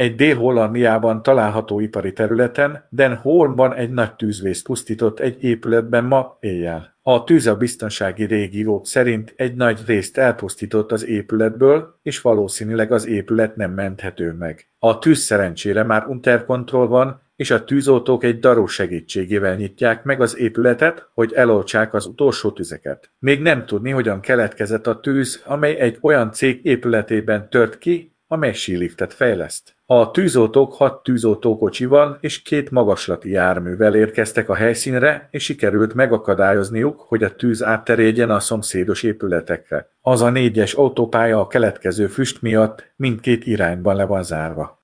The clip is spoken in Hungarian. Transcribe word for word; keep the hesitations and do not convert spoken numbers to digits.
Egy Dél-Hollandiában található ipari területen Den Hoornban egy nagy tűzvész pusztított egy épületben ma éjjel. A tűz a biztonsági régiók szerint egy nagy részt elpusztított az épületből, és valószínűleg az épület nem menthető meg. A tűz szerencsére már under control van, és a tűzoltók egy daró segítségével nyitják meg az épületet, hogy eloltsák az utolsó tüzeket. Még nem tudni, hogyan keletkezett a tűz, amely egy olyan cég épületében tört ki, amely síliftet fejleszt. A tűzoltók hat tűzoltókocsival és két magaslati járművel érkeztek a helyszínre, és sikerült megakadályozniuk, hogy a tűz átterjedjen a szomszédos épületekre. Az a négyes autópálya a keletkező füst miatt mindkét irányban le van zárva.